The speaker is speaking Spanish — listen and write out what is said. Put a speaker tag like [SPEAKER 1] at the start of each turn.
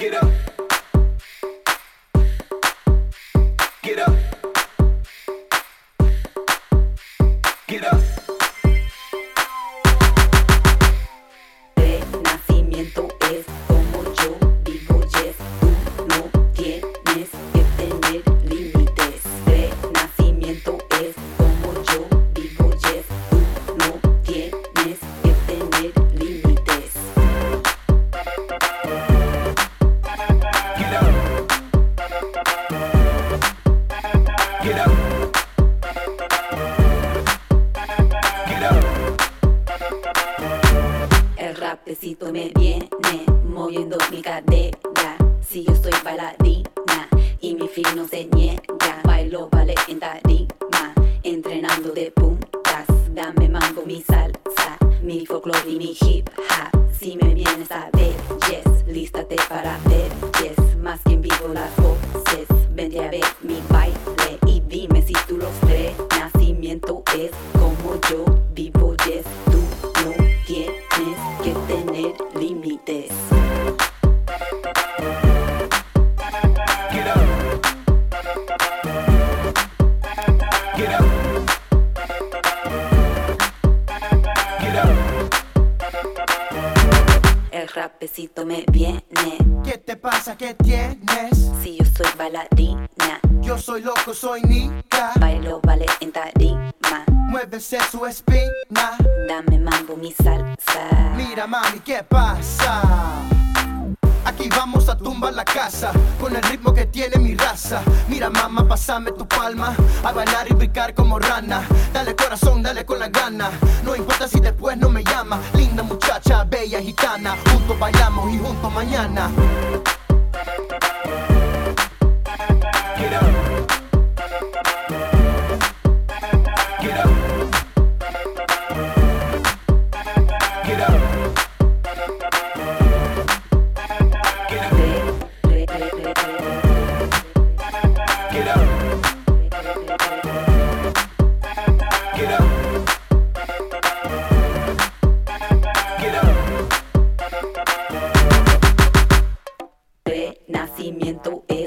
[SPEAKER 1] Get up. Get up. Get up.
[SPEAKER 2] Renacimiento es como yo vivo, yes. Tú no tienes que tener límites. Renacimiento es como yo vivo, yes. Tú no tienes que tener límites.
[SPEAKER 1] Get up. Get up. Get up.
[SPEAKER 2] El rapecito me viene moviendo mi cadera. Si yo soy bailarina y mi fin no se niega, bailo vale en tarima, entrenando de puntas. Dame mambo, mi salsa, mi folclore y mi hip hop. Si me vienes a ver, yes, lístate para ver, yes. Más que en vivo las voces, vente a ver mi baile y dime si tú los crees. Nacimiento es como yo vivo, yes. Tú no tienes que tener límites.
[SPEAKER 1] Get up. Get up. Get up.
[SPEAKER 2] El rapecito me viene.
[SPEAKER 3] ¿Qué te pasa? ¿Qué tienes?
[SPEAKER 2] Si yo soy bailarina,
[SPEAKER 3] Yo soy loco, soy Nika.
[SPEAKER 2] bailo vale en tarima.
[SPEAKER 3] Muévese su espina.
[SPEAKER 2] Dame mambo, mi salsa.
[SPEAKER 3] Mira mami, ¿qué pasa? Aquí vamos a tumbar la casa con el ritmo que tiene mi raza. Mira mamá, pásame tu palma, a bailar y brincar como rana. Dale corazón, dale con la gana. No importa si después no me llama. Linda muchacha, bella gitana. Juntos bailamos y juntos mañana.
[SPEAKER 1] Get up. Get up. Get up. Get up. Get up. Get up. Get up.
[SPEAKER 2] Renacimiento es